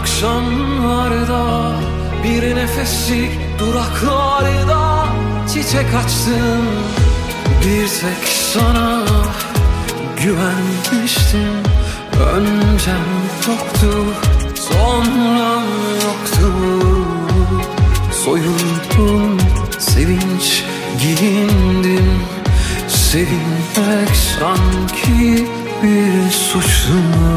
akşamlarda bir nefeslik duraklarda çiçek açtım. Bir tek sana güvenmiştim. Öncem yoktu, sonram yoktu. Soyundum, sevinç giyindim. Sevinmek sanki bir suçtu.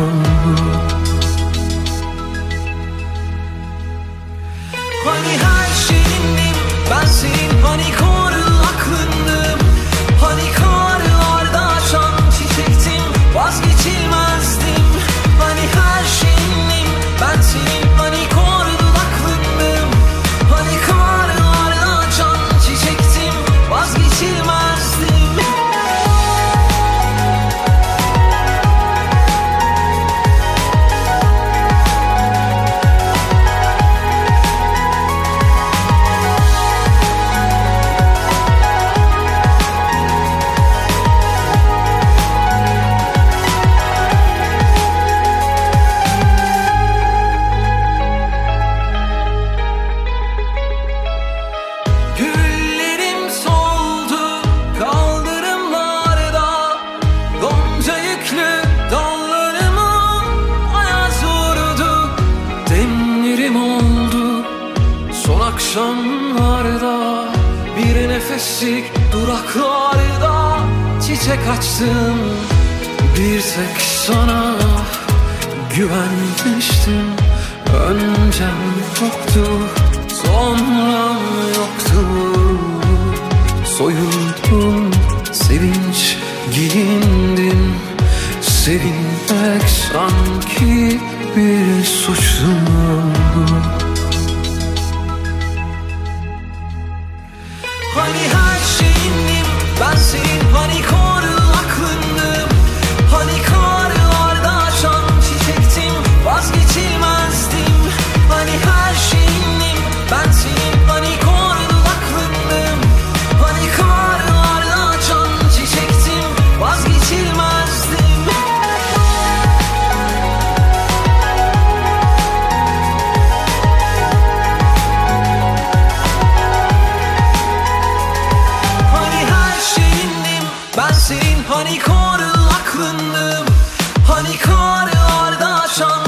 Hani her şeyindim ben senin, hani koru aklındım. Hani karlarda açan çiçektim, vazgeçilmezdim. Hani her şeyindim ben senin, hani koru aklındım. Hani karlarda açan çiçektim, vazgeçilmezdim. Akşamlarda bir nefeslik duraklarda çiçek açtım. Bir tek sana güvenmiştim. Öncem yoktu, sonram yoktu. Soyundum, sevinç giyindim. Sevinmek sanki bir suçtu. Hani her şeyindim ben senin, hani koru aklındım. Hani karlarda açan çiçektim, vazgeçilmezdim. Hani her şeyindim ben senin, hani koru aklındım. Hani karlarda açan çiçektim, vazgeçilmezdim. Ben senin, hani koru aklındım. Hani karlarda açan